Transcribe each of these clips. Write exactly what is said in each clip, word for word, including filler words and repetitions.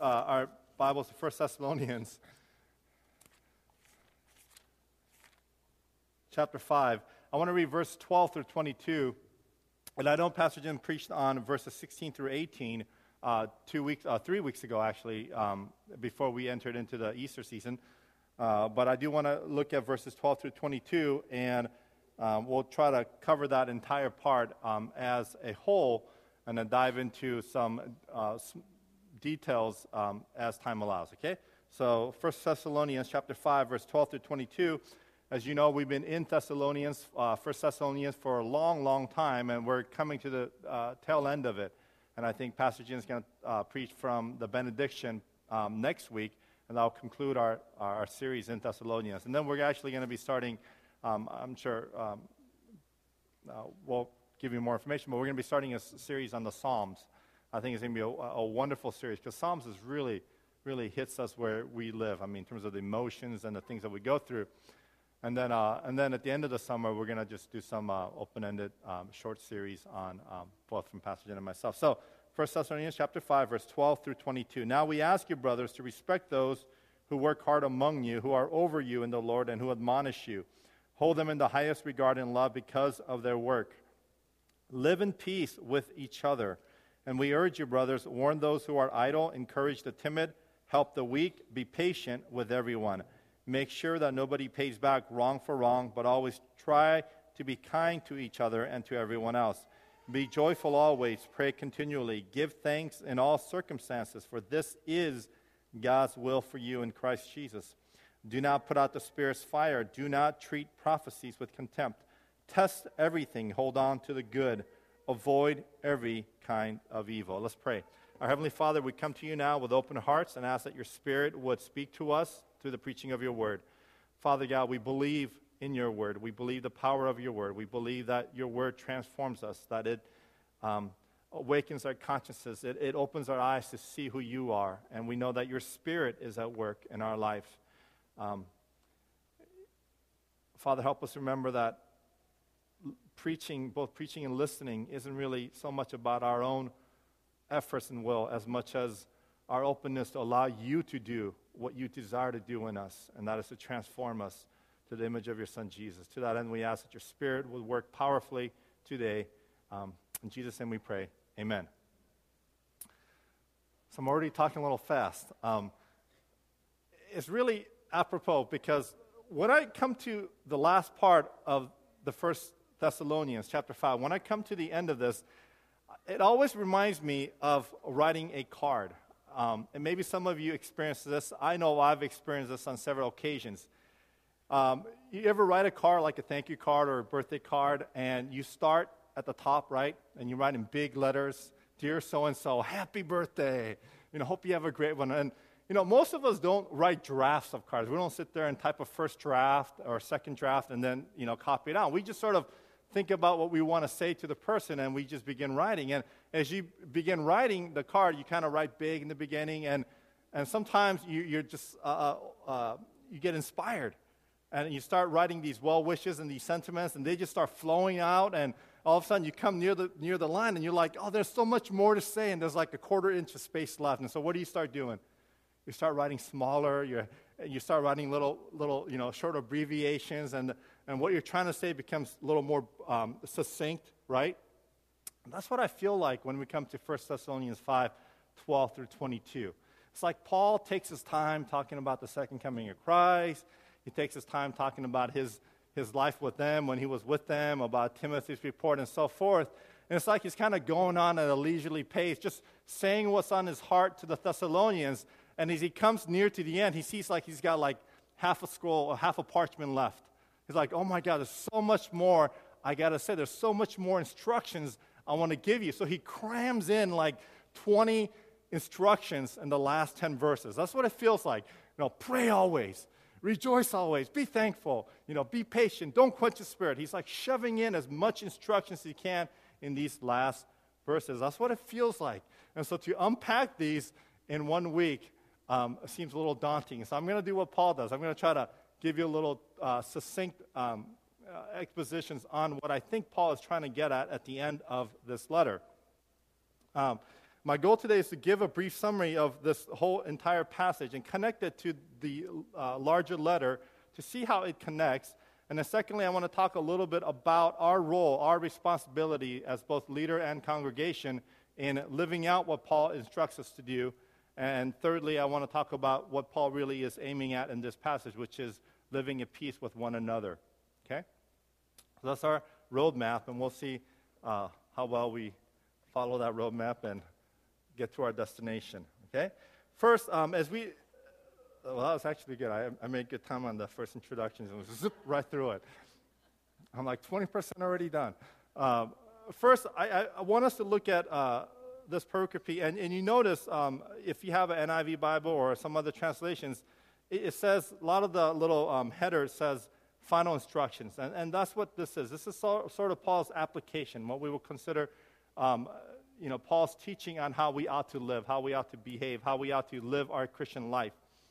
our Bibles to First Thessalonians chapter five. I want to read verse twelve through twenty-two. And I know Pastor Jim preached on verses sixteen through eighteen uh, two weeks, uh, three weeks ago, actually, um, before we entered into the Easter season. Uh, but I do want to look at verses twelve through twenty-two, and um, we'll try to cover that entire part um, as a whole, and then dive into some, uh, some details um, as time allows, okay? So First Thessalonians chapter five, verse twelve through twenty-two. As you know, we've been in Thessalonians, uh, First Thessalonians for a long, long time, and we're coming to the uh, tail end of it. And I think Pastor Jim is going to uh, preach from the benediction um, next week, and that'll conclude our, our series in Thessalonians. And then we're actually going to be starting, um, I'm sure um, uh, we'll give you more information, but we're going to be starting a s- series on the Psalms. I think it's going to be a, a wonderful series, because Psalms is really, really hits us where we live. I mean, in terms of the emotions and the things that we go through. And then, uh, and then at the end of the summer, we're going to just do some uh, open-ended um, short series on um, both from Pastor Jen and myself. So, First Thessalonians chapter five, verse twelve through twenty-two. Now we ask you, brothers, to respect those who work hard among you, who are over you in the Lord, and who admonish you. Hold them in the highest regard and love because of their work. Live in peace with each other. And we urge you, brothers, warn those who are idle, encourage the timid, help the weak, be patient with everyone. Make sure that nobody pays back wrong for wrong, but always try to be kind to each other and to everyone else. Be joyful always, pray continually, give thanks in all circumstances, for this is God's will for you in Christ Jesus. Do not put out the Spirit's fire. Do not treat prophecies with contempt. Test everything. Hold on to the good. Avoid every kind of evil. Let's pray. Our Heavenly Father, we come to you now with open hearts and ask that your Spirit would speak to us through the preaching of your word. Father God, we believe in your word. We believe the power of your word. We believe that your word transforms us, that it um, awakens our consciences. It, it opens our eyes to see who you are. And we know that your Spirit is at work in our life. Um, Father, help us remember that preaching, both preaching and listening, isn't really so much about our own efforts and will as much as our openness to allow you to do what you desire to do in us, and that is to transform us to the image of your Son, Jesus. To that end, we ask that your Spirit will work powerfully today. Um, in Jesus' name we pray. Amen. So I'm already talking a little fast. Um, it's really apropos, because when I come to the last part of the First Thessalonians, chapter five, when I come to the end of this, it always reminds me of writing a card. Um, and maybe some of you experienced this. I know I've experienced this on several occasions. Um, you ever write a card, like a thank you card or a birthday card, and you start at the top, right? And you write in big letters, "Dear so-and-so, happy birthday. You know, hope you have a great one." And, you know, most of us don't write drafts of cards. We don't sit there and type a first draft or a second draft and then, you know, copy it out. We just sort of think about what we want to say to the person, and we just begin writing. And as you begin writing the card, you kind of write big in the beginning, and and sometimes you, you're just uh, uh, you get inspired, and you start writing these well wishes and these sentiments, and they just start flowing out. And all of a sudden, you come near the near the line, and you're like, "Oh, there's so much more to say," and there's like a quarter inch of space left. And so, what do you start doing? You start writing smaller. You you start writing little little you know short abbreviations, and and what you're trying to say becomes a little more um, succinct, right? And that's what I feel like when we come to First Thessalonians five, twelve through twenty-two. It's like Paul takes his time talking about the second coming of Christ. He takes his time talking about his, his life with them when he was with them, about Timothy's report and so forth. And it's like he's kind of going on at a leisurely pace, just saying what's on his heart to the Thessalonians. And as he comes near to the end, he sees like he's got like half a scroll or half a parchment left. He's like, "Oh my God, there's so much more I got to say. There's so much more instructions I want to give you." So he crams in like twenty instructions in the last ten verses. That's what it feels like. You know, pray always, rejoice always, be thankful, you know, be patient, don't quench the spirit. He's like shoving in as much instructions as he can in these last verses. That's what it feels like. And so to unpack these in one week um, seems a little daunting. So I'm going to do what Paul does. I'm going to try to give you a little uh, succinct um, uh, expositions on what I think Paul is trying to get at at the end of this letter. Um, My goal today is to give a brief summary of this whole entire passage and connect it to the uh, larger letter to see how it connects. And then secondly, I want to talk a little bit about our role, our responsibility as both leader and congregation in living out what Paul instructs us to do. And thirdly, I want to talk about what Paul really is aiming at in this passage, which is living at peace with one another. Okay? So that's our roadmap, and we'll see uh, how well we follow that roadmap and get to our destination. Okay? First, um, as we... Well, that was actually good. I, I made good time on the first introductions and was zip right through it. I'm like twenty percent already done. Um, first, I, I, I want us to look at uh, this pericope, and, and you notice um, if you have an N I V Bible or some other translations, it, it says, a lot of the little um, header says final instructions, and, and that's what this is. This is so, sort of Paul's application, what we will consider um, you know, Paul's teaching on how we ought to live, how we ought to behave, how we ought to live our Christian life.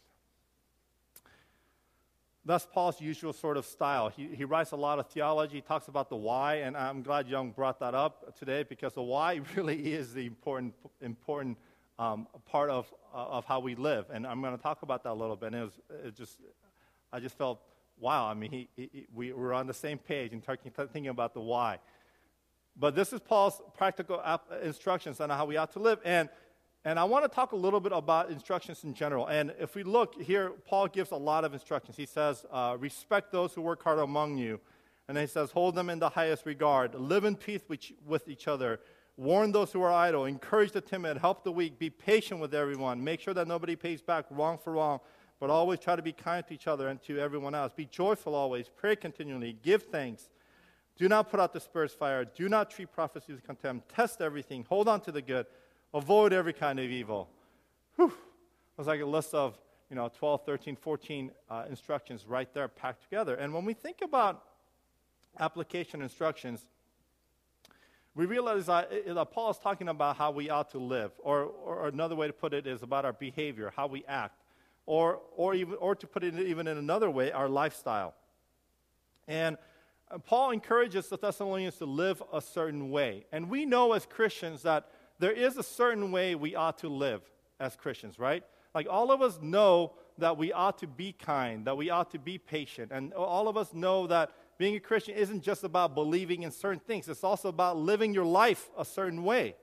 That's Paul's usual sort of style. He, he writes a lot of theology. He talks about the why, and I'm glad Young brought that up today because the why really is the important important um, part of uh, of how we live. And I'm going to talk about that a little bit. And it was it just, I just felt, wow. I mean, he, he, we were on the same page and talking, thinking about the why. But this is Paul's practical ap- instructions on how we ought to live. And And I want to talk a little bit about instructions in general. And if we look here, Paul gives a lot of instructions. He says, uh, respect those who work hard among you. And then he says, hold them in the highest regard. Live in peace with each other. Warn those who are idle. Encourage the timid. Help the weak. Be patient with everyone. Make sure that nobody pays back wrong for wrong. But always try to be kind to each other and to everyone else. Be joyful always. Pray continually. Give thanks. Do not put out the Spirit's fire. Do not treat prophecy with contempt. Test everything. Hold on to the good. Avoid every kind of evil. Whew. It was like a list of, you know, twelve, thirteen, fourteen uh, instructions right there packed together. And when we think about application instructions, we realize that, that Paul is talking about how we ought to live. Or, or another way to put it is about our behavior, how we act. Or, or, even, or to put it even in another way, our lifestyle. And uh, Paul encourages the Thessalonians to live a certain way. And we know as Christians that there is a certain way we ought to live as Christians, right? Like all of us know that we ought to be kind, that we ought to be patient. And all of us know that being a Christian isn't just about believing in certain things. It's also about living your life a certain way.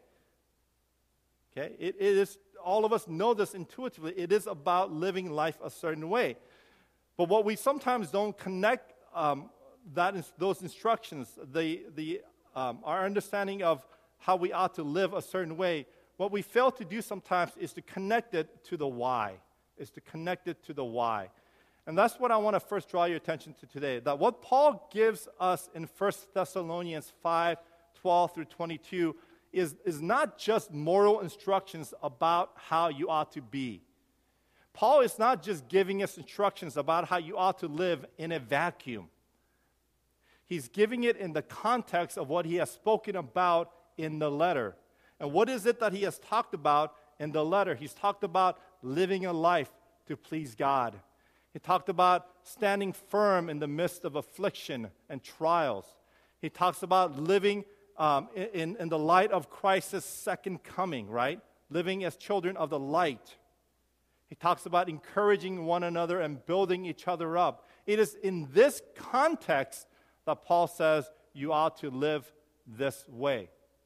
Okay? It, it is, all of us know this intuitively. It is about living life a certain way. But what we sometimes don't connect um, that is, those instructions, the, the, um, our understanding of how we ought to live a certain way, what we fail to do sometimes is to connect it to the why, is to connect it to the why. And that's what I want to first draw your attention to today, that what Paul gives us in First Thessalonians five, twelve through twenty-two is, is not just moral instructions about how you ought to be. Paul is not just giving us instructions about how you ought to live in a vacuum. He's giving it in the context of what he has spoken about in the letter. And what is it that he has talked about in the letter? He's talked about living a life to please God. He talked about standing firm in the midst of affliction and trials. He talks about living um, in, in the light of Christ's second coming, right? Living as children of the light. He talks about encouraging one another and building each other up. It is in this context that Paul says you ought to live this way.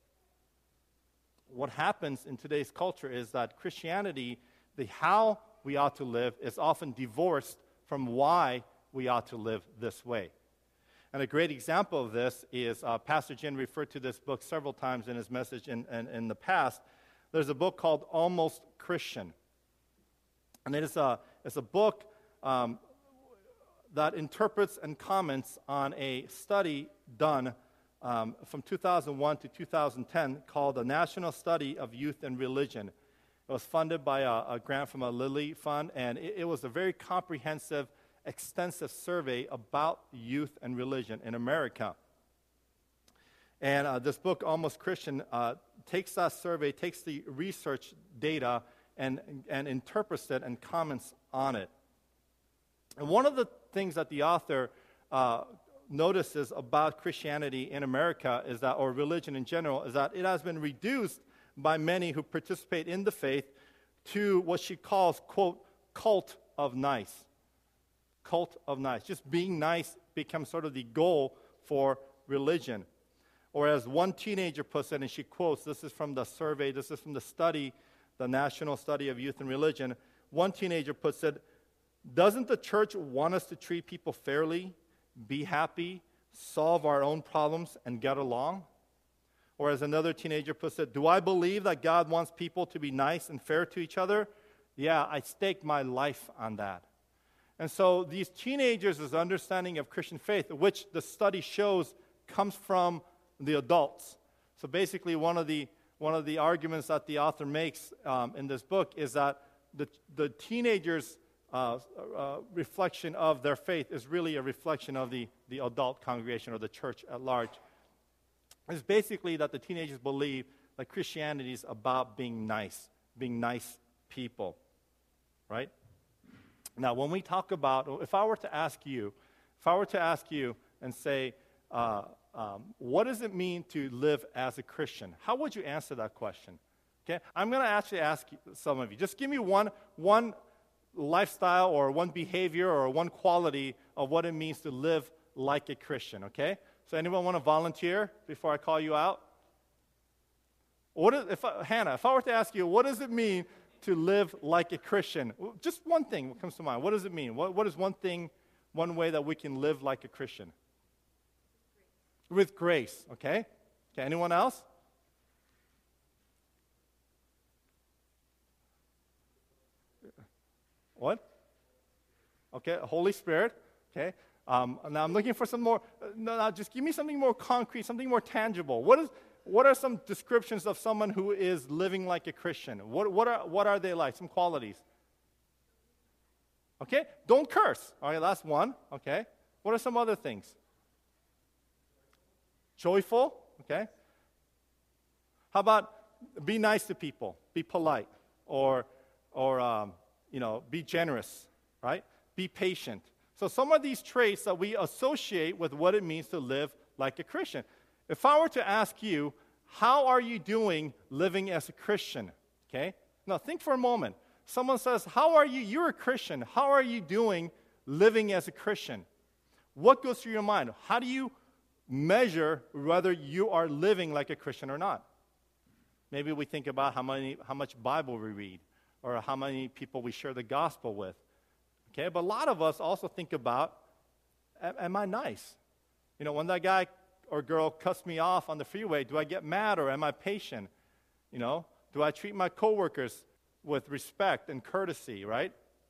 What happens in today's culture is that Christianity, the how we ought to live, is often divorced from why we ought to live this way. And a great example of this is, uh, Pastor Jin referred to this book several times in his message in, in, in the past. There's a book called Almost Christian. And it is a, it's a book um, that interprets and comments on a study done um, from two thousand one to two thousand ten called the National Study of Youth and Religion. It was funded by a, a grant from a Lilly Fund, and it, it was a very comprehensive, extensive survey about youth and religion in America. And uh, this book, Almost Christian, uh, takes that survey, takes the research data, and, and interprets it and comments on it. And one of the things that the author uh, notices about Christianity in America is that, or religion in general, is that it has been reduced by many who participate in the faith to what she calls, quote, cult of nice. Cult of nice. Just being nice becomes sort of the goal for religion. Or as one teenager puts it, and she quotes, this is from the survey, this is from the study, the National Study of Youth and Religion. One teenager puts it, doesn't the church want us to treat people fairly, be happy, solve our own problems, and get along? Or as another teenager puts it, do I believe that God wants people to be nice and fair to each other? Yeah, I stake my life on that. And so these teenagers' understanding of Christian faith, which the study shows comes from the adults. So basically one of the one of the arguments that the author makes um, in this book is that the, the teenagers' uh, uh, reflection of their faith is really a reflection of the, the adult congregation or the church at large. It's basically that the teenagers believe that Christianity is about being nice, being nice people, right? Now, when we talk about, if I were to ask you, if I were to ask you and say, uh, um, what does it mean to live as a Christian? How would you answer that question? Okay, I'm going to actually ask you, some of you. Just give me one, one lifestyle or one behavior or one quality of what it means to live like a Christian. Okay, so anyone want to volunteer before I call you out? What is, if I, Hannah, if I were to ask you, what does it mean to live like a Christian? Just one thing comes to mind. What does it mean? What, what is one thing, one way that we can live like a Christian? With grace, okay? Okay, anyone else? What? Okay, Holy Spirit, okay? Um, now I'm looking for some more, uh, no, no, just give me something more concrete, something more tangible. What is, what are some descriptions of someone who is living like a Christian? What, what, are, what are they like, some qualities? Okay, don't curse. All right, that's one, okay? What are some other things? Joyful, okay? How about be nice to people, be polite, or, or um, you know, be generous, right? Be patient. So some of these traits that we associate with what it means to live like a Christian. If I were to ask you, how are you doing living as a Christian? Okay? Now think for a moment. Someone says, how are you, you're a Christian, how are you doing living as a Christian? What goes through your mind? How do you measure whether you are living like a Christian or not? Maybe we think about how many, how much Bible we read, or how many people we share the gospel with. Okay, but a lot of us also think about, am I nice? You know, when that guy or girl cuts me off on the freeway, do I get mad or am I patient? You know, do I treat my coworkers with respect and courtesy, right?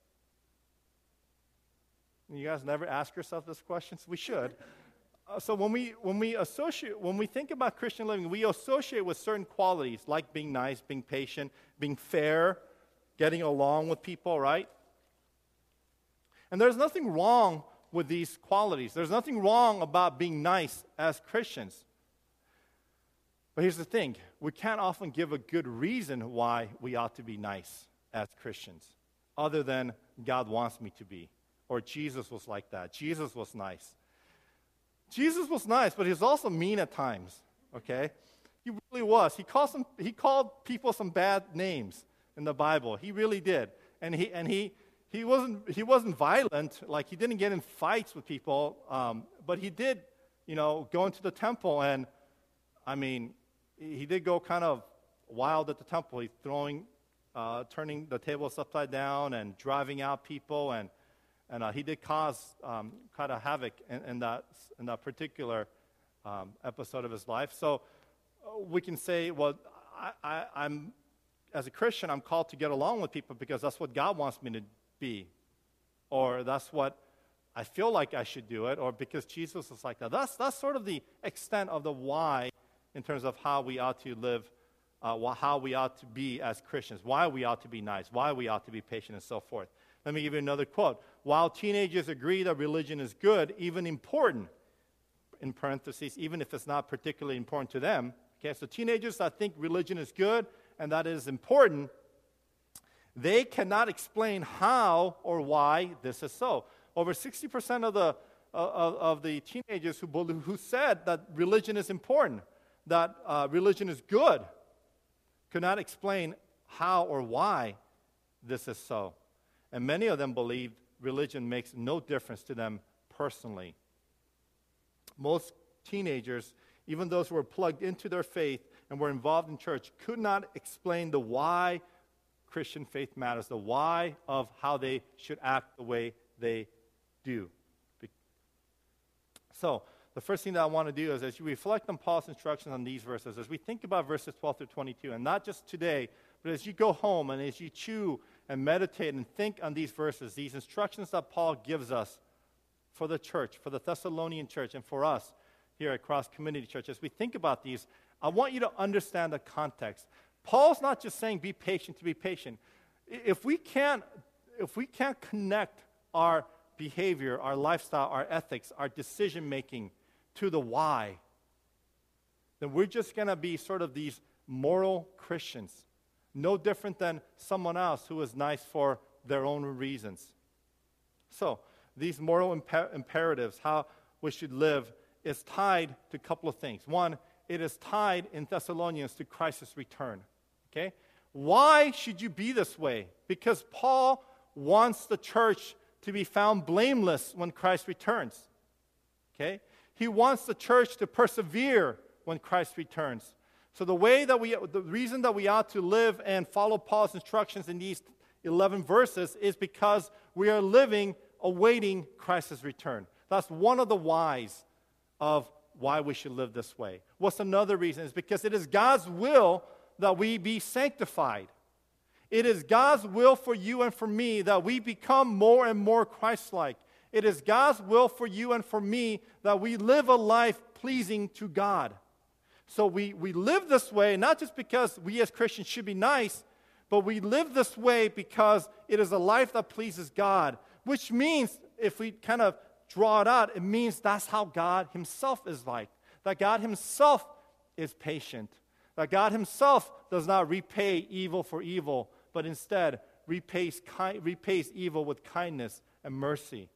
You guys never ask yourself these questions? We should. Uh, so when we when we associate, when we think about Christian living, we associate with certain qualities like being nice, being patient, being fair, getting along with people, right? And there's nothing wrong with these qualities. There's nothing wrong about being nice as Christians. But here's the thing. We can't often give a good reason why we ought to be nice as Christians, other than God wants me to be, or Jesus was like that. Jesus was nice. Jesus was nice, but he was also mean at times, okay? He really was. He called some, he called people some bad names in the Bible. He really did. And he and he he wasn't he wasn't violent, like he didn't get in fights with people, um, but he did, you know, go into the temple, and I mean, he did go kind of wild at the temple. He's throwing, uh, turning the tables upside down and driving out people, and And uh, he did cause um, kind of havoc in, in that in that particular um, episode of his life. So uh, we can say, well, I, I, I'm as a Christian, I'm called to get along with people because that's what God wants me to be, or that's what I feel like I should do it, or because Jesus is like that. That's that's sort of the extent of the why in terms of how we ought to live, uh, how we ought to be as Christians, why we ought to be nice, why we ought to be patient, and so forth. Let me give you another quote. While teenagers agree that religion is good, even important, in parentheses, even if it's not particularly important to them. Okay, so teenagers that think religion is good and that it is important, they cannot explain how or why this is so. Over sixty percent of the uh, of, of the teenagers who who said that religion is important, that uh, religion is good, could not explain how or why this is so. And many of them believed religion makes no difference to them personally. Most teenagers, even those who were plugged into their faith and were involved in church, could not explain the why Christian faith matters, the why of how they should act the way they do. So, the first thing that I want to do is, as you reflect on Paul's instructions on these verses, as we think about verses twelve through twenty-two, and not just today, but as you go home and as you chew and meditate and think on these verses, these instructions that Paul gives us for the church, for the Thessalonian church, and for us here at Cross Community Church, as we think about these, I want you to understand the context. Paul's not just saying be patient to be patient. If we can't, if we can't connect our behavior, our lifestyle, our ethics, our decision-making to the why, then we're just going to be sort of these moral Christians, no different than someone else who is nice for their own reasons. So, these moral imper- imperatives, how we should live, is tied to a couple of things. One, it is tied in Thessalonians to Christ's return. Okay? Why should you be this way? Because Paul wants the church to be found blameless when Christ returns. Okay? He wants the church to persevere when Christ returns. So the way that we, the reason that we ought to live and follow Paul's instructions in these eleven verses is because we are living awaiting Christ's return. That's one of the whys of why we should live this way. What's another reason? Is because it is God's will that we be sanctified. It is God's will for you and for me that we become more and more Christ-like. It is God's will for you and for me that we live a life pleasing to God. So we, we live this way not just because we as Christians should be nice, but we live this way because it is a life that pleases God, which means, if we kind of draw it out, it means that's how God himself is like. That God himself is patient. That God himself does not repay evil for evil, but instead repays, ki- repays evil with kindness and mercy.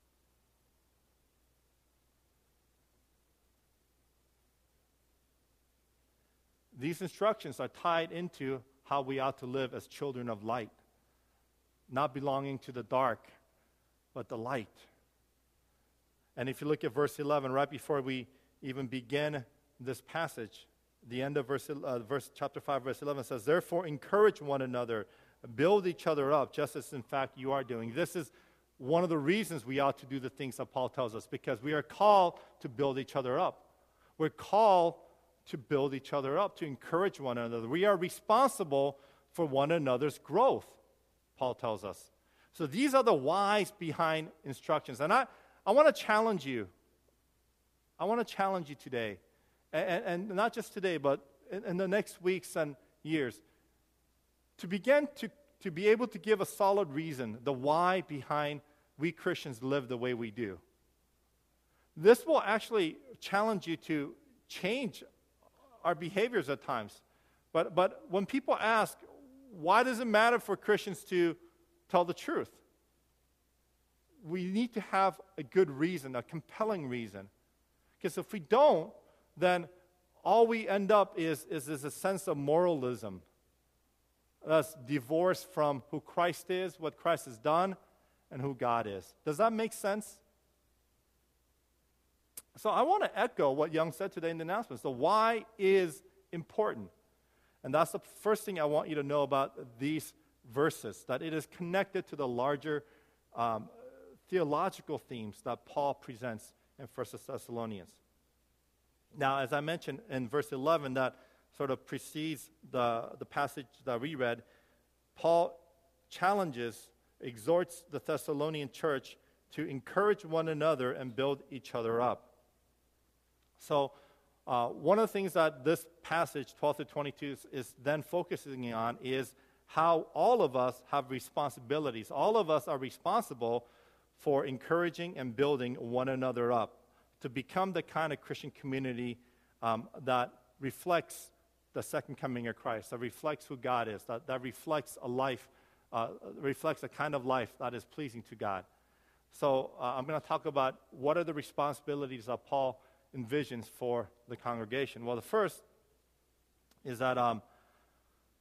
These instructions are tied into how we ought to live as children of light, not belonging to the dark, but the light. And if you look at verse eleven, right before we even begin this passage, the end of verse, uh, verse chapter five, verse eleven says, "Therefore encourage one another, build each other up, just as in fact you are doing." This is one of the reasons we ought to do the things that Paul tells us, because we are called to build each other up. We're called to build each other up, to encourage one another. We are responsible for one another's growth, Paul tells us. So these are the whys behind instructions. And I, I want to challenge you. I want to challenge you today. And, and not just today, but in, in the next weeks and years, to begin to, to be able to give a solid reason, the why behind we Christians live the way we do. This will actually challenge you to change our behaviors at times. But, but when people ask, why does it matter for Christians to tell the truth? We need to have a good reason, a compelling reason. Because if we don't, then all we end up is, is, is a sense of moralism. That's divorced from who Christ is, what Christ has done, and who God is. Does that make sense? So I want to echo what Young said today in the announcements. The why is important. And that's the first thing I want you to know about these verses, that it is connected to the larger um, theological themes that Paul presents in First Thessalonians. Now, as I mentioned in verse eleven, that sort of precedes the, the passage that we read, Paul challenges, exhorts the Thessalonian church to encourage one another and build each other up. So, uh, one of the things that this passage, twelve to twenty-two, is, is then focusing on is how all of us have responsibilities. All of us are responsible for encouraging and building one another up to become the kind of Christian community um, that reflects the second coming of Christ, that reflects who God is, that, that reflects a life, uh, reflects a kind of life that is pleasing to God. So uh, I'm going to talk about what are the responsibilities that Paul envisions for the congregation. Well, the first is that um,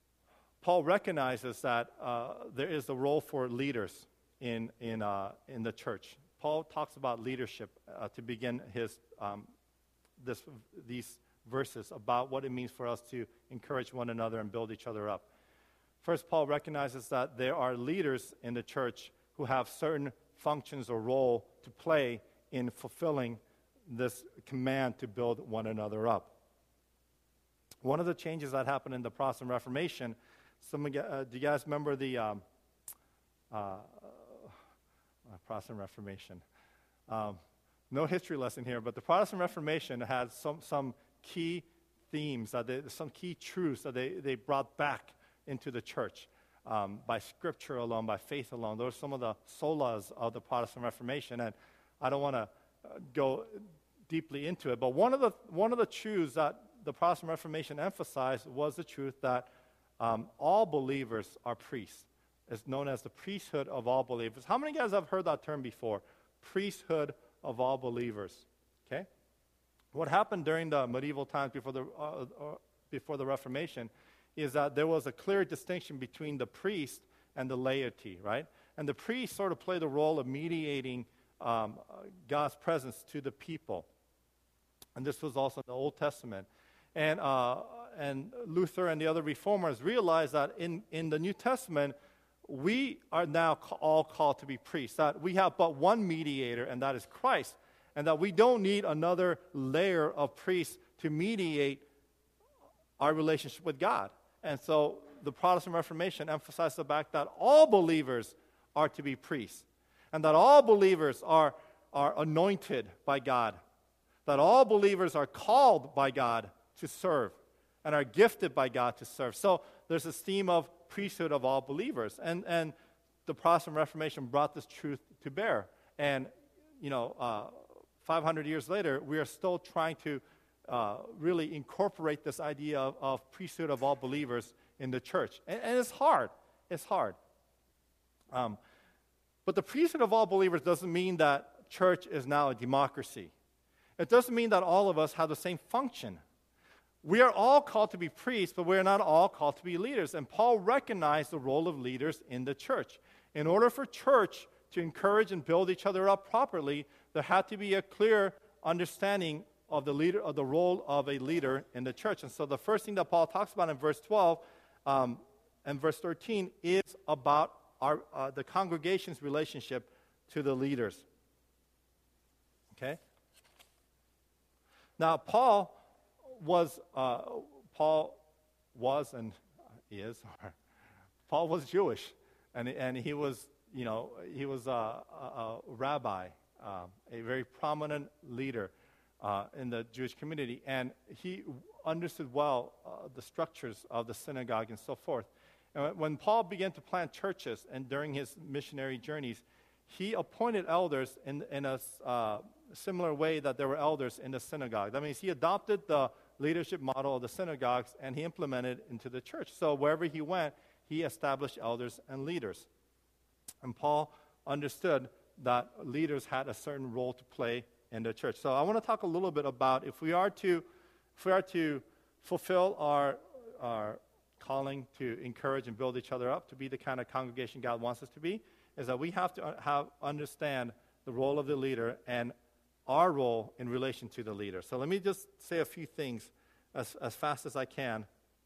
Paul recognizes that uh, there is a role for leaders in in uh, in the church. Paul talks about leadership uh, to begin his um, this these verses about what it means for us to encourage one another and build each other up. First, Paul recognizes that there are leaders in the church who have certain functions or role to play in fulfilling this command to build one another up. One of the changes that happened in the Protestant Reformation, some of you, uh, do you guys remember the um, uh, uh, Protestant Reformation? Um, no history lesson here, but the Protestant Reformation had some some key themes, that they, some key truths that they, they brought back into the church um, by Scripture alone, by faith alone. Those are some of the solas of the Protestant Reformation, and I don't want to uh, go deeply into it. But one of the one of the truths that the Protestant Reformation emphasized was the truth that um, all believers are priests. It's known as the priesthood of all believers. How many of you guys have heard that term before? Priesthood of all believers. Okay? What happened during the medieval times before the uh, uh, before the Reformation is that there was a clear distinction between the priest and the laity, right? And the priest sort of played the role of mediating um, uh, God's presence to the people. And this was also in the Old Testament. And uh, and Luther and the other reformers realized that in, in the New Testament, we are now ca- all called to be priests, that we have but one mediator, and that is Christ, and that we don't need another layer of priests to mediate our relationship with God. And so the Protestant Reformation emphasized the fact that all believers are to be priests, and that all believers are, are anointed by God, that all believers are called by God to serve and are gifted by God to serve. So there's this theme of priesthood of all believers. And, and the Protestant Reformation brought this truth to bear. And, you know, uh, five hundred years later, we are still trying to uh, really incorporate this idea of, of priesthood of all believers in the church. And, and it's hard. It's hard. Um, but the priesthood of all believers doesn't mean that church is now a democracy. It doesn't mean that all of us have the same function. We are all called to be priests, but we're not all called to be leaders. And Paul recognized the role of leaders in the church. In order for church to encourage and build each other up properly, there had to be a clear understanding of the leader, of the role of a leader in the church. And so the first thing that Paul talks about in verse twelve um, and verse thirteen is about our, uh, the congregation's relationship to the leaders. Okay? Now, Paul was, uh, Paul was and is, Paul was Jewish, and and he was, you know, he was a, a, a rabbi, uh, a very prominent leader uh, in the Jewish community, and he understood well uh, the structures of the synagogue and so forth. And when Paul began to plant churches and during his missionary journeys, he appointed elders in, in a uh, similar way that there were elders in the synagogue. That means he adopted the leadership model of the synagogues and he implemented it into the church. So wherever he went, he established elders and leaders. And Paul understood that leaders had a certain role to play in the church. So I want to talk a little bit about if we are to, if we are to fulfill our, our calling to encourage and build each other up, to be the kind of congregation God wants us to be, is that we have to have understand the role of the leader and our role in relation to the leader. So let me just say a few things as, as fast as I can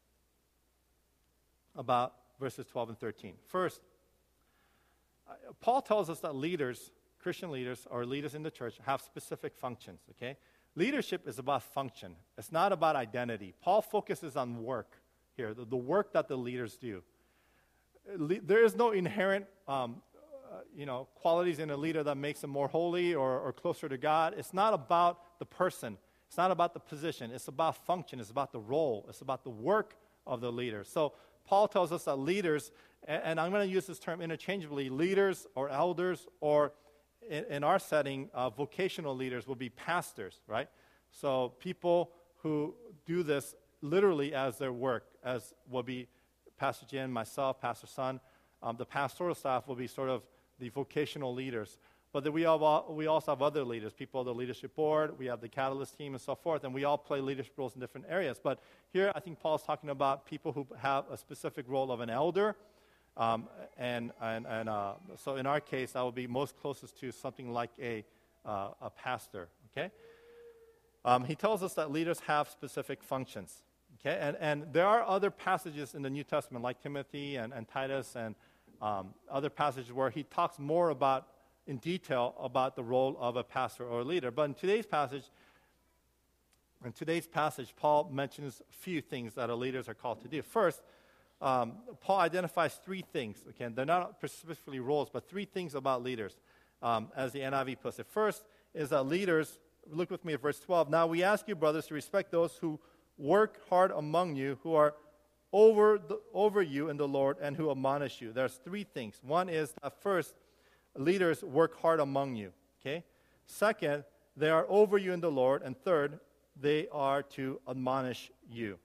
about verses twelve and thirteen. First, Paul tells us that leaders, Christian leaders, or leaders in the church, have specific functions, okay? Leadership is about function. It's not about identity. Paul focuses on work here, the, the work that the leaders do. Le- there is no inherent um, uh, you know, qualities in a leader that makes them more holy or, or closer to God. It's not about the person. It's not about the position. It's about function. It's about the role. It's about the work of the leader. So Paul tells us that leaders, and, and I'm going to use this term interchangeably, leaders or elders, or in, in our setting, uh, vocational leaders will be pastors, right? So people who do this literally as their work, as will be Pastor Jin, myself, Pastor Sun. Um, the pastoral staff will be sort of the vocational leaders. But then we, have, all- we also have other leaders, people of the leadership board, we have the Catalyst team and so forth, and we all play leadership roles in different areas. But here I think Paul's talking about people who have a specific role of an elder, um, and, and, and uh, so in our case, that would be most closest to something like a, uh, a pastor, okay? Um, he tells us that leaders have specific functions, okay? And, and there are other passages in the New Testament, like Timothy and, and Titus and um, other passages where he talks more about, in detail, about the role of a pastor or a leader. But in today's passage, in today's passage, Paul mentions a few things that our leaders are called to do. First, um, Paul identifies three things. Again, they're not specifically roles, but three things about leaders, um, as the N I V puts it. First is that leaders, look with me at verse twelve. Now we ask you, brothers, to respect those who work hard among you, who are over the, over you in the Lord, and who admonish you. There's three things. One is that first, leaders work hard among you. Okay. Second, they are over you in the Lord, and third, they are to admonish you.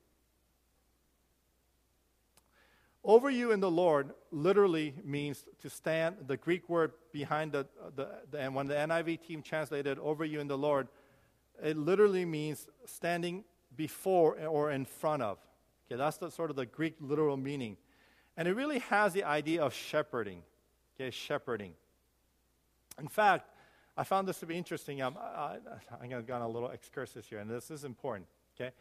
Over you in the Lord literally means to stand. The Greek word behind the, the, the and when the N I V team translated over you in the Lord, it literally means standing before or in front of. Okay, that's the sort of the Greek literal meaning. And it really has the idea of shepherding. Okay, shepherding. In fact, I found this to be interesting. I'm, I, I'm going to go on a little excursus here, and this is important. Okay.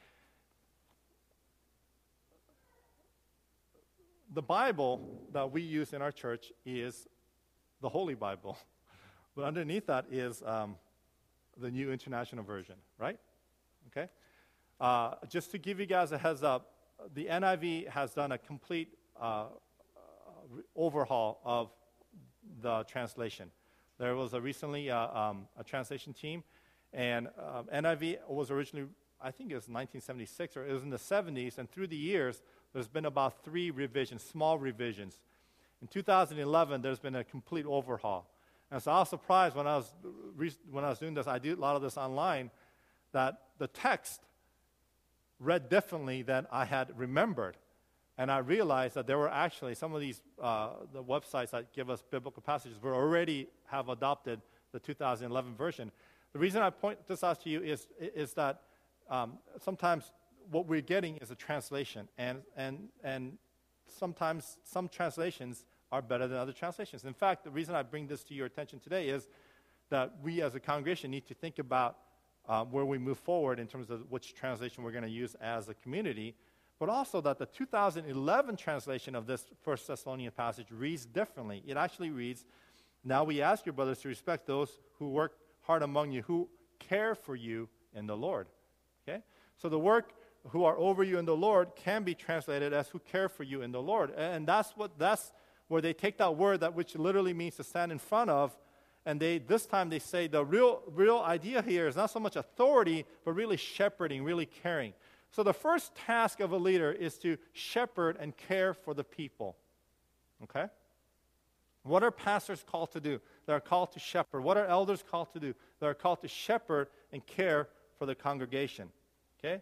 The Bible that we use in our church is the Holy Bible. But underneath that is um, the New International Version, right? Okay? Uh, just to give you guys a heads up, the N I V has done a complete uh, overhaul of the translation. There was a recently uh, um, a translation team, and um, N I V was originally, I think it was nineteen seventy-six, or it was in the seventies, and through the years, there's been about three revisions, small revisions. In two thousand eleven, there's been a complete overhaul. And so I was surprised when I was re- when I was doing this, I did a lot of this online, that the text read differently than I had remembered. And I realized that there were actually some of these, uh, the websites that give us biblical passages were already have adopted the two thousand eleven version. The reason I point this out to you is, is that um, sometimes what we're getting is a translation, and, and, and sometimes some translations are better than other translations. In fact, the reason I bring this to your attention today is that we as a congregation need to think about um, where we move forward in terms of which translation we're going to use as a community, but also that the two thousand eleven translation of this First Thessalonian passage reads differently. It actually reads, now we ask your brothers to respect those who work hard among you, who care for you in the Lord. Okay? So the work who are over you in the Lord can be translated as who care for you in the Lord. And that's what that's where they take that word, that which literally means to stand in front of, and they this time they say the real real idea here is not so much authority, but really shepherding, really caring. So the first task of a leader is to shepherd and care for the people. Okay? What are pastors called to do? They're called to shepherd. What are elders called to do? They're called to shepherd and care for the congregation. Okay?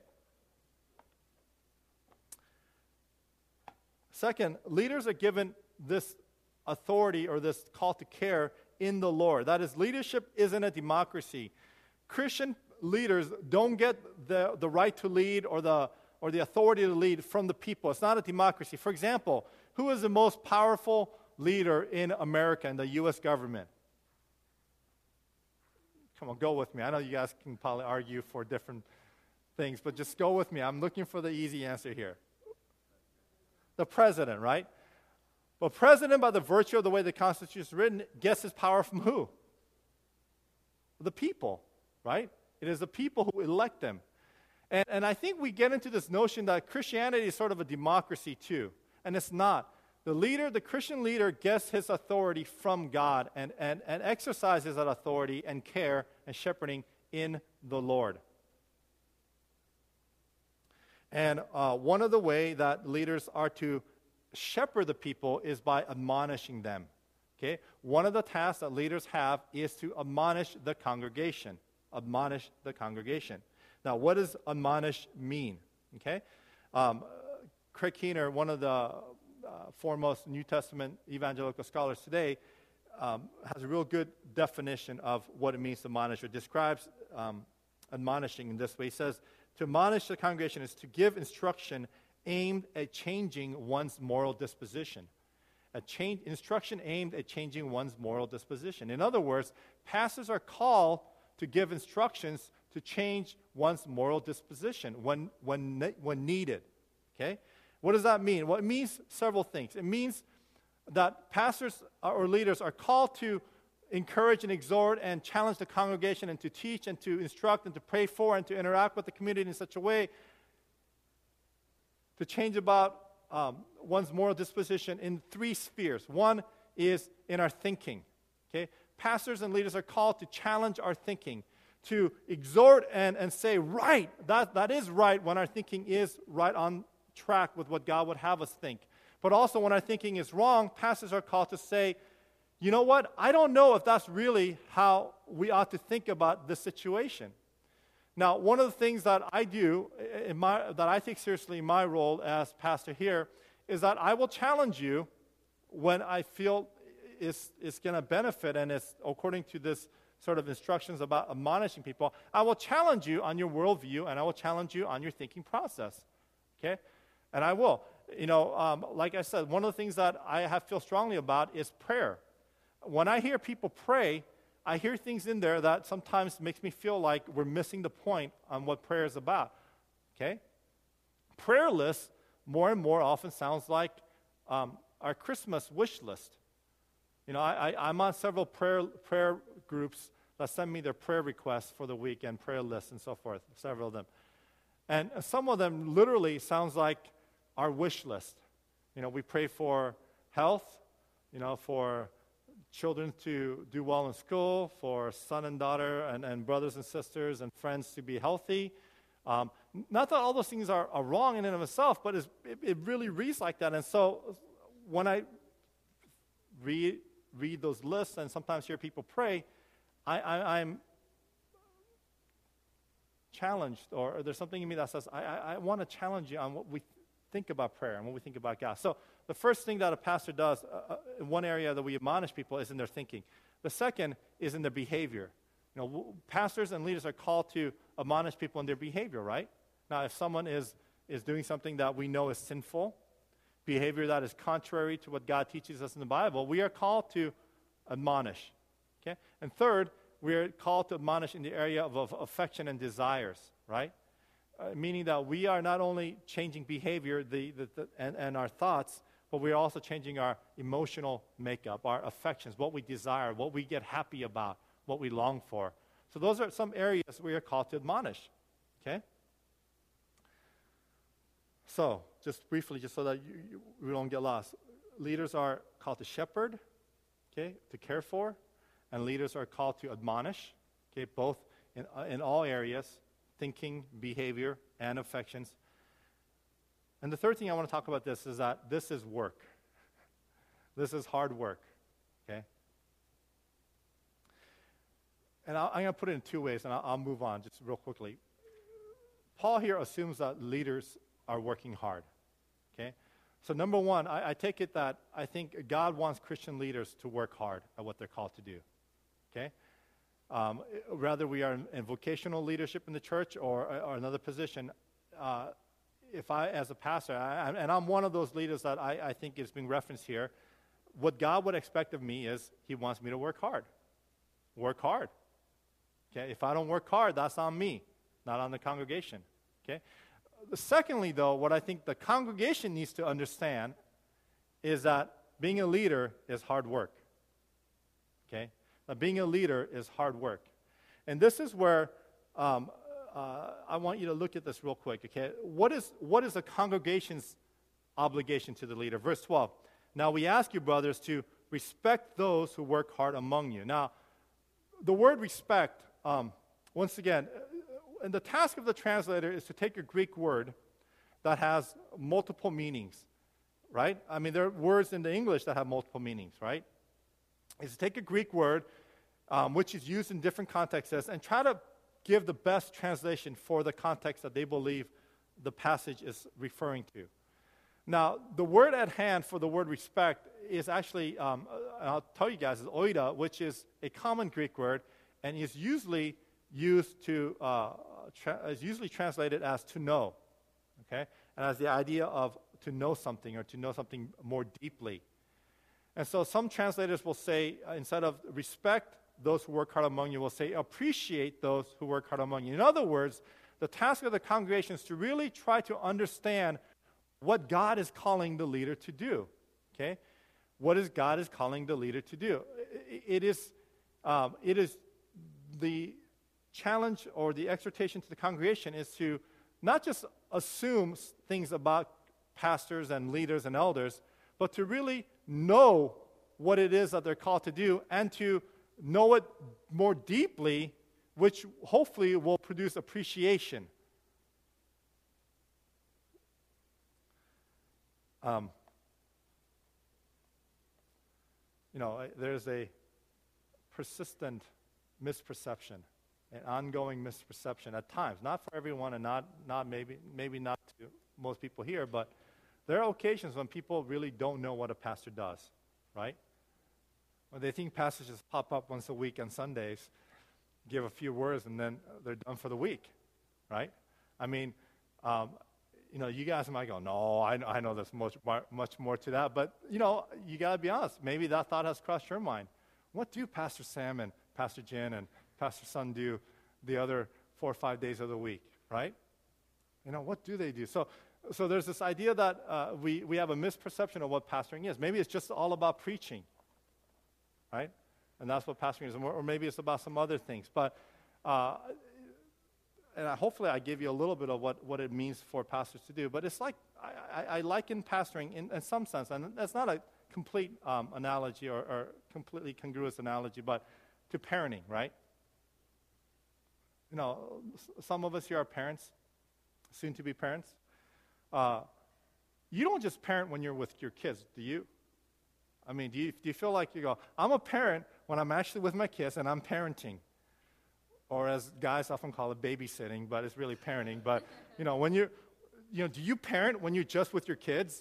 Second, leaders are given this authority or this call to care in the Lord. That is, leadership isn't a democracy. Christian leaders don't get the, the right to lead or the, or the authority to lead from the people. It's not a democracy. For example, who is the most powerful leader in America, in the U S government? Come on, go with me. I know you guys can probably argue for different things, but just go with me. I'm looking for the easy answer here. The president, right? But president, by the virtue of the way the Constitution is written, gets his power from who? The people, right? It is the people who elect them. And, and I think we get into this notion that Christianity is sort of a democracy too. And it's not. The leader, the Christian leader, gets his authority from God and, and, and exercises that authority and care and shepherding in the Lord. And uh, one of the way that leaders are to shepherd the people is by admonishing them. Okay? One of the tasks that leaders have is to admonish the congregation. Admonish the congregation. Now, what does admonish mean? Okay? Um, Craig Keener, one of the uh, foremost New Testament evangelical scholars today, um, has a real good definition of what it means to admonish, or describes um, admonishing in this way. He says, to admonish the congregation is to give instruction aimed at changing one's moral disposition. A change, instruction aimed at changing one's moral disposition. In other words, pastors are called to give instructions to change one's moral disposition when, when, when needed. Okay? What does that mean? Well, it means several things. It means that pastors or leaders are called to encourage and exhort and challenge the congregation, and to teach and to instruct and to pray for and to interact with the community in such a way to change about um, one's moral disposition in three spheres. One is in our thinking. Okay? Pastors and leaders are called to challenge our thinking, to exhort and, and say, right, that, that is right when our thinking is right on track with what God would have us think. But also when our thinking is wrong, pastors are called to say, you know what, I don't know if that's really how we ought to think about this situation. Now, one of the things that I do, in my, that I take seriously in my role as pastor here, is that I will challenge you when I feel it's, it's going to benefit, and it's according to this sort of instructions about admonishing people. I will challenge you on your worldview, and I will challenge you on your thinking process. Okay? And I will. You know, um, like I said, one of the things that I have feel strongly about is prayer. When I hear people pray, I hear things in there that sometimes makes me feel like we're missing the point on what prayer is about. Okay? Prayer list more and more often sounds like um, our Christmas wish list. You know, I, I, I'm on several prayer prayer groups that send me their prayer requests for the week and prayer lists and so forth, several of them. And some of them literally sounds like our wish list. You know, we pray for health, you know, for children to do well in school, for son and daughter and, and brothers and sisters and friends to be healthy. Um, not that all those things are, are wrong in and of itself, but it's, it, it really reads like that. And so when I read, read those lists and sometimes hear people pray, I, I, I'm challenged, or there's something in me that says, I, I, I want to challenge you on what we think about prayer and what we think about God. So the first thing that a pastor does, uh, in one area that we admonish people, is in their thinking. The second is in their behavior. You know, w- pastors and leaders are called to admonish people in their behavior, right? Now, if someone is, is doing something that we know is sinful, behavior that is contrary to what God teaches us in the Bible, we are called to admonish. Okay? And third, we are called to admonish in the area of, of affection and desires, right? Uh, meaning that we are not only changing behavior the, the, the, and, and our thoughts, but we are also changing our emotional makeup, our affections, what we desire, what we get happy about, what we long for. So those are some areas we are called to admonish, okay? So, just briefly, just so that you, you, we don't get lost. Leaders are called to shepherd, okay, to care for, and leaders are called to admonish, okay, both in, uh, in all areas, thinking, behavior, and affections. And the third thing I want to talk about this is that this is work. This is hard work, okay? And I'll, I'm going to put it in two ways, and I'll, I'll move on just real quickly. Paul here assumes that leaders are working hard, okay? So number one, I, I take it that I think God wants Christian leaders to work hard at what they're called to do, okay? Um, whether we are in, in vocational leadership in the church or, or another position, uh, if I, as a pastor, I, and I'm one of those leaders that I, I think is being referenced here, what God would expect of me is He wants me to work hard. Work hard. Okay? If I don't work hard, that's on me, not on the congregation. Okay? Secondly, though, what I think the congregation needs to understand is that being a leader is hard work. Okay? That being a leader is hard work. And this is where um, uh, I want you to look at this real quick, okay? What is, what is a congregation's obligation to the leader? Verse twelve. Now we ask you, brothers, to respect those who work hard among you. Now, the word respect, um, once again, and the task of the translator is to take a Greek word that has multiple meanings, right? I mean, there are words in the English that have multiple meanings, right? Is to take a Greek word, um, which is used in different contexts, and try to give the best translation for the context that they believe the passage is referring to. Now, the word at hand for the word respect is actually um, and I'll tell you guys, is oida, which is a common Greek word, and is usually used to, uh, tra- is usually translated as to know, okay? And as the idea of to know something or to know something more deeply. And so some translators will say, uh, instead of respect those who work hard among you, will say appreciate those who work hard among you. In other words, the task of the congregation is to really try to understand what God is calling the leader to do, okay? What is God is calling the leader to do? It, it is, um, it is the challenge or the exhortation to the congregation is to not just assume things about pastors and leaders and elders, but to really know what it is that they're called to do and to know it more deeply, which hopefully will produce appreciation. Um, you know, there's a persistent misperception, an ongoing misperception at times, not for everyone and not, not maybe, maybe not to most people here, but there are occasions when people really don't know what a pastor does, right? When they think pastors just pop up once a week on Sundays, give a few words, and then they're done for the week, right? I mean, um, you know, you guys might go, no, I, I know there's much, much more to that, but, you know, you got to be honest. Maybe that thought has crossed your mind. What do Pastor Sam and Pastor Jen and Pastor Sun do the other four or five days of the week, right? You know, what do they do? So so there's this idea that uh, we, we have a misperception of what pastoring is. Maybe it's just all about preaching, right? And that's what pastoring is. Or, or maybe it's about some other things. But uh, and I, hopefully I gave you a little bit of what, what it means for pastors to do. But it's like, I, I, I liken pastoring in, in some sense, and that's not a complete um, analogy or, or completely congruous analogy, but to parenting, right? You know, s- some of us here are parents, soon-to-be parents. Uh, you don't just parent when you're with your kids, do you? I mean, do you, do you feel like you go, I'm a parent when I'm actually with my kids and I'm parenting? Or as guys often call it, babysitting, but it's really parenting. But, you know, when you're, you know, do you parent when you're just with your kids?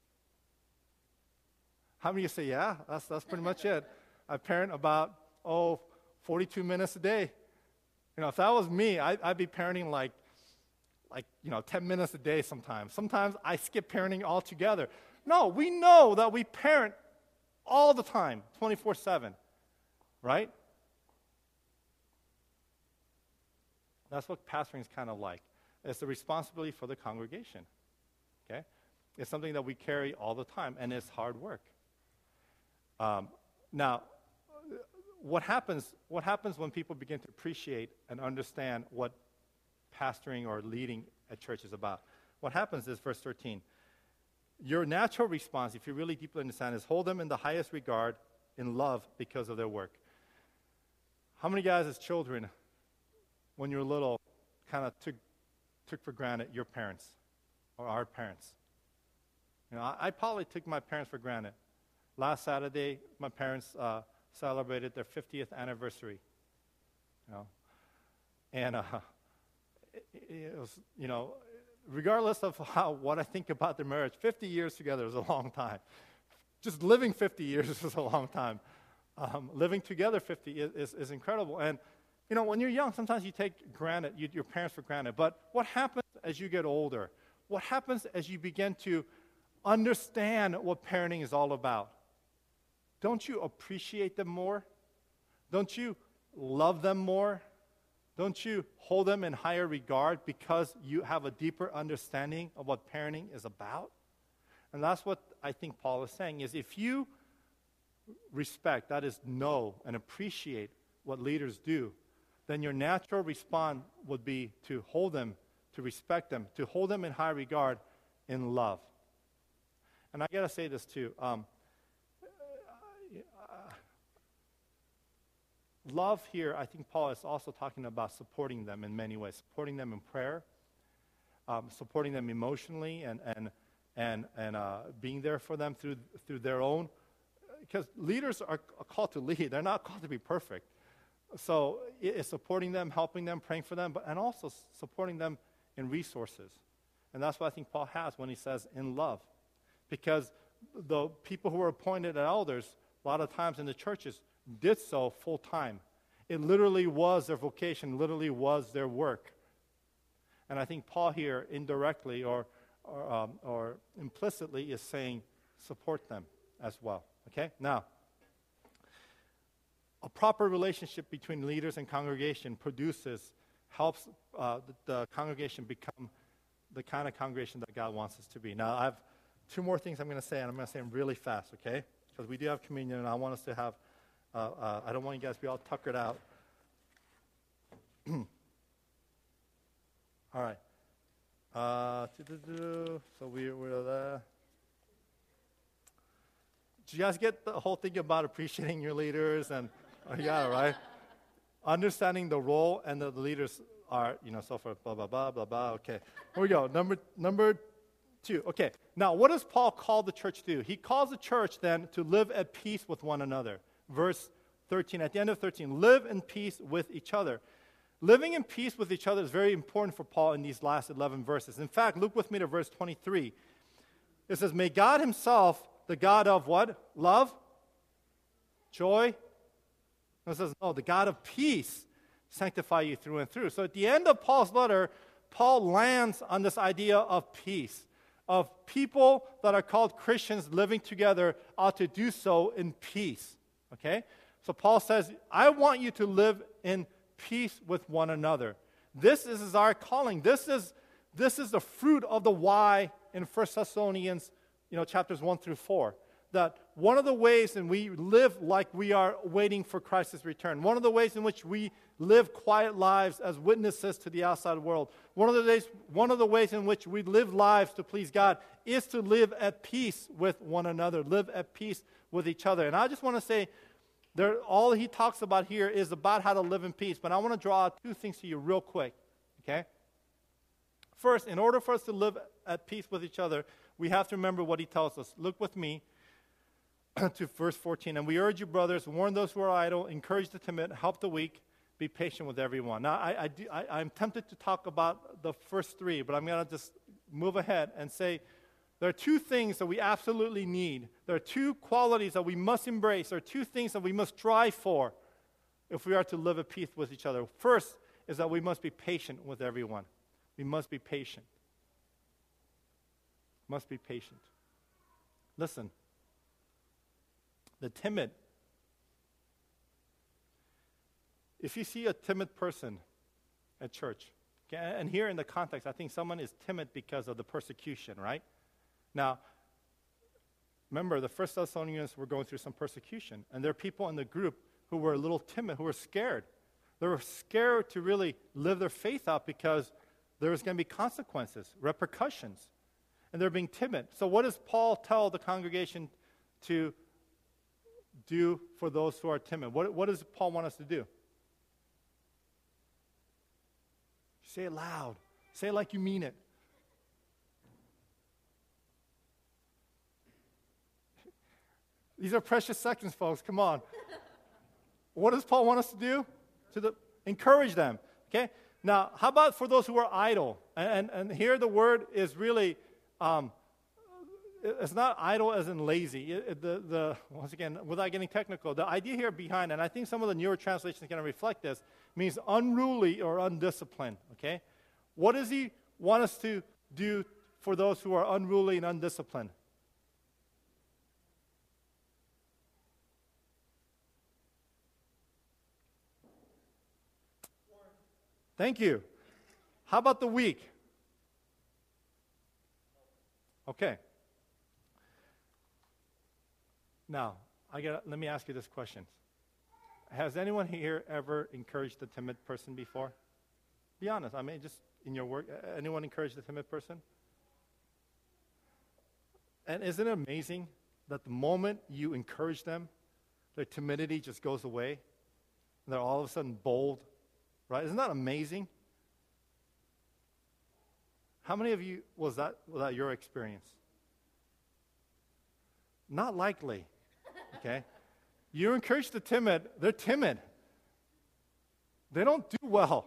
How many of you say, yeah, that's, that's pretty much it. I parent about, oh, forty-two minutes a day. You know, if that was me, I, I'd be parenting like, like, you know, ten minutes a day sometimes. Sometimes I skip parenting altogether. No, we know that we parent all the time, twenty-four seven, right? That's what pastoring is kind of like. It's the responsibility for the congregation, okay? It's something that we carry all the time, and it's hard work. Um, now, what happens, what happens when people begin to appreciate and understand what pastoring or leading a church is about? What happens is, verse thirteen, your natural response, if you really deeply understand, is hold them in the highest regard in love because of their work. How many guys as children, when you were little, kind of took took for granted your parents or our parents? You know, I, I probably took my parents for granted. Last Saturday, my parents uh, celebrated their fiftieth anniversary. You know, and uh, it, it was, you know, regardless of how what I think about their marriage, fifty years together is a long time. Just living fifty years is a long time. Um, living together fifty is, is, is incredible. And you know, when you're young, sometimes you take granted, you, your parents for granted. But what happens as you get older? What happens as you begin to understand what parenting is all about? Don't you appreciate them more? Don't you love them more? Don't you hold them in higher regard because you have a deeper understanding of what parenting is about? And that's what I think Paul is saying, is if you respect, that is know and appreciate what leaders do, then your natural response would be to hold them, to respect them, to hold them in high regard in love. And I got to say this too. Um, uh, love here, I think Paul is also talking about supporting them in many ways, supporting them in prayer, um, supporting them emotionally, and and and and uh, being there for them through through their own. Because leaders are called to lead; they're not called to be perfect. So it's supporting them, helping them, praying for them, but and also supporting them in resources. And that's what I think Paul has when he says in love. Because the people who are appointed as elders, a lot of times in the churches, did so full time. It literally was their vocation, literally was their work. And I think Paul here indirectly or or, um, or implicitly is saying support them as well. Okay? Now, a proper relationship between leaders and congregation produces, helps uh, the, the congregation become the kind of congregation that God wants us to be. Now, I have two more things I'm going to say, and I'm going to say them really fast, okay? Because we do have communion, and I want us to have, uh, uh, I don't want you guys to be all tuckered out. All right. Uh, so we were there. Did you guys get the whole thing about appreciating your leaders? And oh, yeah, right? Understanding the role and the, the leaders are, you know, so forth, blah, blah, blah, blah, blah. Okay, here we go. Number, number two. Okay, now what does Paul call the church to do? He calls the church then to live at peace with one another. Verse thirteen, at the end of thirteen, live in peace with each other. Living in peace with each other is very important for Paul in these last eleven verses. In fact, look with me to verse twenty-three. It says, may God himself, the God of what? Love? Joy? And it says, no, the God of peace sanctify you through and through. So at the end of Paul's letter, Paul lands on this idea of peace, of people that are called Christians living together ought to do so in peace. Okay? So Paul says, I want you to live in peace with one another. This is, is our calling. This is, this is the fruit of the why in First Thessalonians, you know, chapters one through four. That one of the ways in we live like we are waiting for Christ's return. One of the ways in which we live quiet lives as witnesses to the outside world. One of the ways, one of the ways in which we live lives to please God is to live at peace with one another. Live at peace with each other. And I just want to say, There, all he talks about here is about how to live in peace. But I want to draw out two things to you real quick, okay? First, in order for us to live at peace with each other, we have to remember what he tells us. Look with me to verse fourteen. And we urge you, brothers, warn those who are idle, encourage the timid, help the weak, be patient with everyone. Now, I, I do, I, I'm tempted to talk about the first three, but I'm going to just move ahead and say, there are two things that we absolutely need. There are two qualities that we must embrace. There are two things that we must strive for if we are to live at peace with each other. First is that we must be patient with everyone. We must be patient. Must be patient. Listen, the timid, if you see a timid person at church, okay, and here in the context, I think someone is timid because of the persecution, right? Now, remember, the First Thessalonians were going through some persecution, and there are people in the group who were a little timid, who were scared. They were scared to really live their faith out because there was going to be consequences, repercussions, and they're being timid. So what does Paul tell the congregation to do for those who are timid? What, what does Paul want us to do? Say it loud. Say it like you mean it. These are precious seconds, folks. Come on. What does Paul want us to do? To the, encourage them. Okay? Now, how about for those who are idle? And, and, and here the word is really, um, it's not idle as in lazy. It, it, the, the, once again, without getting technical, the idea here behind, and I think some of the newer translations can reflect this, means unruly or undisciplined. Okay? What does he want us to do for those who are unruly and undisciplined? Thank you. How about the weak? Okay. Now, I got. Let me ask you this question. Has anyone here ever encouraged a timid person before? Be honest. I mean, just in your work, anyone encouraged a timid person? And isn't it amazing that the moment you encourage them, their timidity just goes away, and they're all of a sudden bold? Right? Isn't that amazing? How many of you, was that, was that your experience? Not likely, okay? You encourage the timid, they're timid. They don't do well.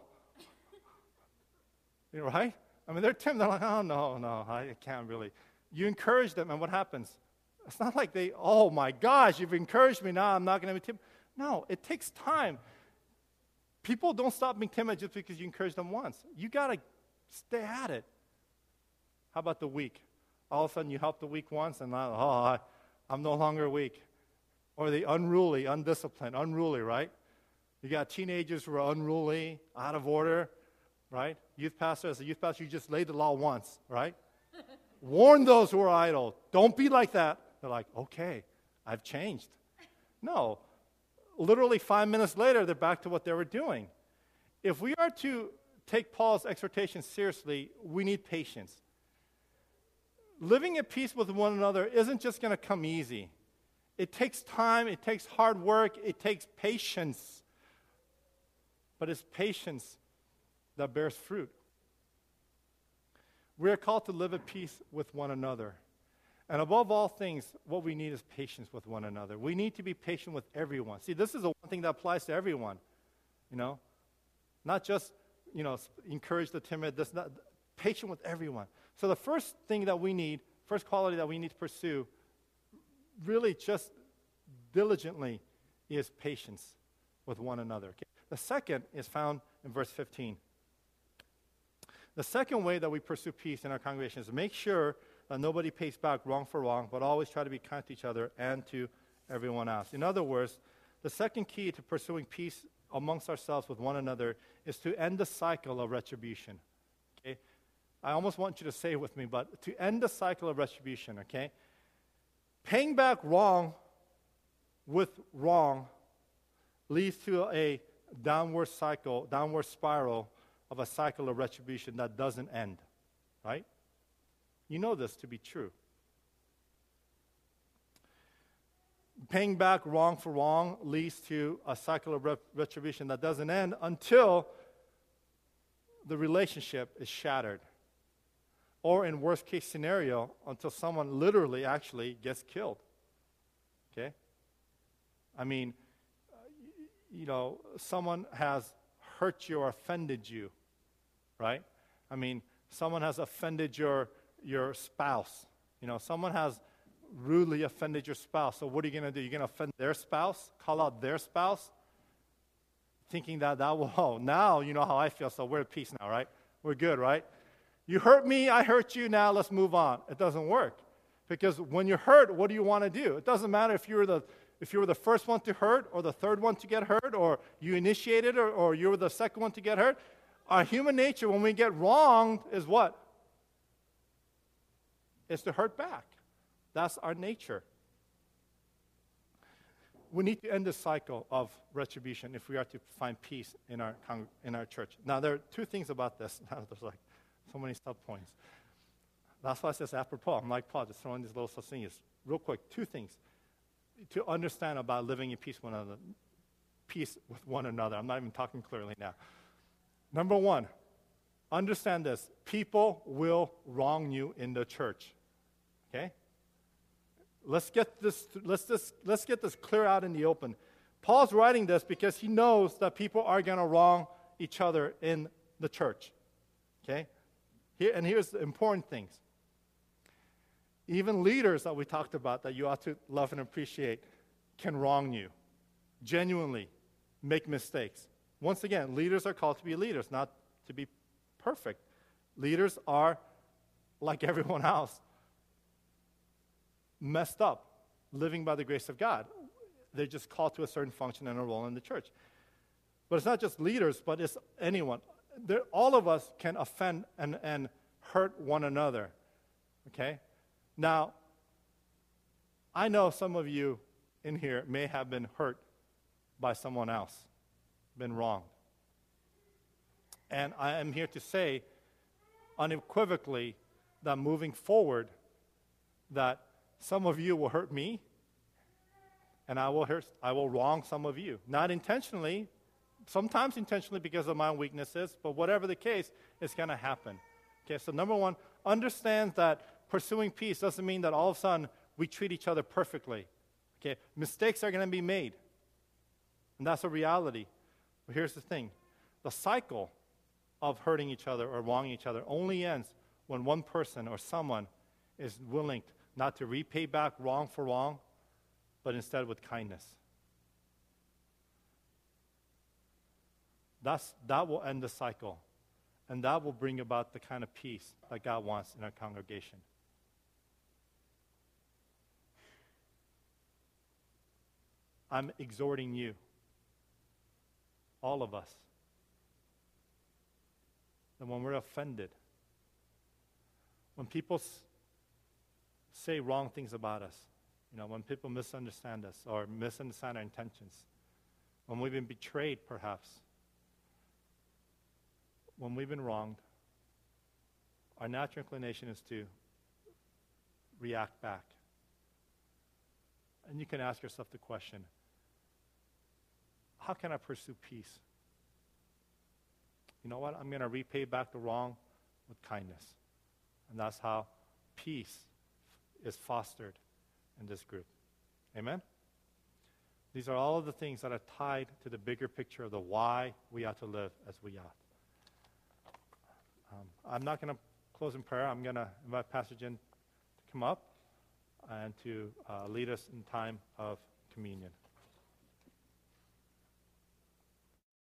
Right? I mean, they're timid. They're like, oh, no, no, I can't really. You encourage them, and what happens? It's not like they, oh my gosh, you've encouraged me, now I'm not going to be timid. No, it takes time. People don't stop being timid just because you encourage them once. You got to stay at it. How about the weak? All of a sudden you help the weak once and now, oh, I, I'm no longer weak. Or the unruly, undisciplined, unruly, right? You got teenagers who are unruly, out of order, right? Youth pastor, as a youth pastor, you just laid the law once, right? Warn those who are idle. Don't be like that. They're like, okay, I've changed. No. Literally five minutes later, they're back to what they were doing. If we are to take Paul's exhortation seriously, we need patience. Living at peace with one another isn't just going to come easy. It takes time, it takes hard work, it takes patience. But it's patience that bears fruit. We are called to live at peace with one another. And above all things, what we need is patience with one another. We need to be patient with everyone. See, this is the one thing that applies to everyone, you know. Not just, you know, encourage the timid, this, not, patient with everyone. So the first thing that we need, first quality that we need to pursue, really just diligently, is patience with one another. Okay? The second is found in verse fifteen. The second way that we pursue peace in our congregation is make sure that nobody pays back wrong for wrong, but always try to be kind to each other and to everyone else. In other words, the second key to pursuing peace amongst ourselves with one another is to end the cycle of retribution. Okay? I almost want you to say it with me, but to end the cycle of retribution, okay? Paying back wrong with wrong leads to a downward cycle, downward spiral of a cycle of retribution that doesn't end, right? You know this to be true. Paying back wrong for wrong leads to a cycle of retribution that doesn't end until the relationship is shattered. Or in worst case scenario, until someone literally actually gets killed. Okay? I mean, you know, someone has hurt you or offended you, right? I mean, someone has offended your your spouse. You know, someone has rudely offended your spouse. So what are you going to do? You're going to offend their spouse? Call out their spouse? Thinking that that will, oh, now you know how I feel, so we're at peace now, right? We're good, right? You hurt me, I hurt you, now let's move on. It doesn't work. Because when you're hurt, what do you want to do? It doesn't matter if you were the if you were the first one to hurt or the third one to get hurt or you initiated or, or you were the second one to get hurt. Our human nature, when we get wronged, is what? It's to hurt back. That's our nature. We need to end the cycle of retribution if we are to find peace in our con- in our church. Now, there are two things about this. There's like so many sub-points. That's why it says apropos. I'm like Paul, just throwing these little such things. Real quick, two things to understand about living in peace with one another. Peace with one another. I'm not even talking clearly now. Number one, understand this. People will wrong you in the church. Okay? Let's get this. Let's just let's get this clear out in the open. Paul's writing this because he knows that people are going to wrong each other in the church. Okay? Here and here's the important things. Even leaders that we talked about that you ought to love and appreciate can wrong you, genuinely make mistakes. Once again, leaders are called to be leaders, not to be perfect. Leaders are, like everyone else, messed up, living by the grace of God. They're just called to a certain function and a role in the church. But it's not just leaders, but it's anyone. They're, all of us can offend and, and hurt one another, okay? Now, I know some of you in here may have been hurt by someone else, been wronged. And I am here to say unequivocally that moving forward, that some of you will hurt me, and I will hurt, I will wrong some of you. Not intentionally, sometimes intentionally because of my own weaknesses, but whatever the case, it's going to happen. Okay, so number one, understand that pursuing peace doesn't mean that all of a sudden we treat each other perfectly. Okay, mistakes are going to be made, and that's a reality. But here's the thing. The cycle of hurting each other or wronging each other only ends when one person or someone is willing not to repay back wrong for wrong, but instead with kindness. That's, that will end the cycle, and that will bring about the kind of peace that God wants in our congregation. I'm exhorting you, all of us, that when we're offended, when people s- say wrong things about us, you know, when people misunderstand us or misunderstand our intentions, when we've been betrayed perhaps, when we've been wronged, our natural inclination is to react back. And you can ask yourself the question, how can I pursue peace? You know what? I'm going to repay back the wrong with kindness. And that's how peace is fostered in this group. Amen? These are all of the things that are tied to the bigger picture of the why we ought to live as we ought. Um, I'm not going to close in prayer. I'm going to invite Pastor Jen to come up and to uh, lead us in time of communion.